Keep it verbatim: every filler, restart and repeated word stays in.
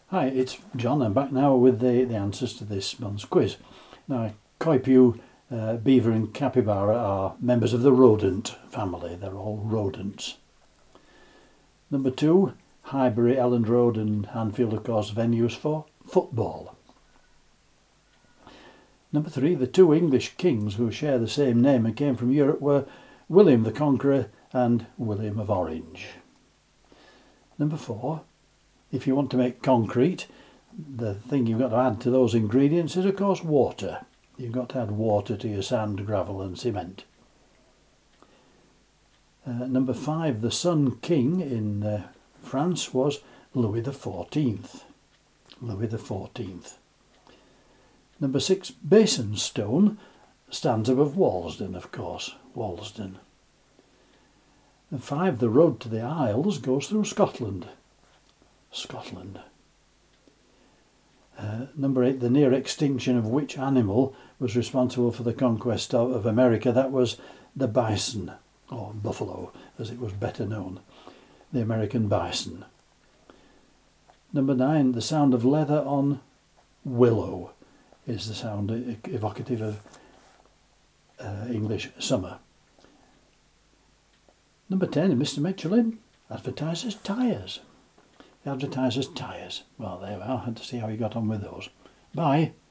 Hi, it's John. I'm back now with the, the answers to this month's quiz. Now, Coypu, uh, beaver and capybara are members of the rodent family. They're all rodents. Number two, Highbury, Elland Road and Anfield, of course, venues for football. Number three, the two English kings who share the same name and came from Europe were William the Conqueror and William of Orange. Number four, if you want to make concrete, the thing you've got to add to those ingredients is, of course, water. You've got to add water to your sand, gravel and cement. Uh, number five, the Sun King in uh, France was Louis the fourteenth. Louis the fourteenth. Number six, Basingstoke stands above Walsden, of course, Walsden. And five, the road to the Isles goes through Scotland. Scotland. Uh, number eight, the near extinction of which animal was responsible for the conquest of, of America? That was the bison, or buffalo as it was better known, the American bison. Number nine, the sound of leather on willow is the sound evocative of uh, English summer. Number ten, Mister Michelin advertises tyres. Advertises tyres. Well, there we are. I had to see how he got on with those. Bye.